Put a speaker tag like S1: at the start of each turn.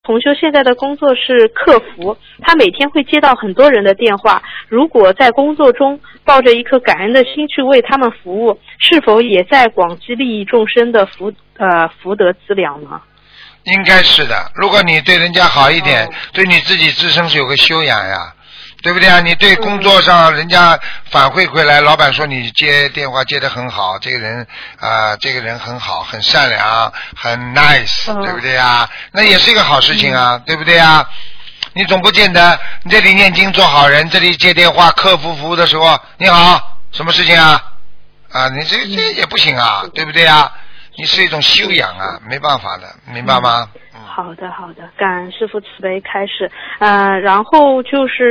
S1: 同修现在的工作是客服，他每天会接到很多人的电话。如果在工作中抱着一颗感恩的心去为他们服务，是否也在广积利益众生的福德资粮呢？
S2: 应该是的。如果你对人家好一点，对你自己自身是有个修养呀，对不对啊？你对工作上人家反馈回来，老板说你接电话接得很好，这个人很好，很善良，很 nice，对不对啊？那也是一个好事情啊，对不对啊？你总不见得你这里念经做好人，这里接电话客服服务的时候，你好，什么事情啊？你这也不行啊，对不对啊？你是一种修养啊，没办法的，明白吗？
S1: 好的，感恩师父慈悲开示。然后就是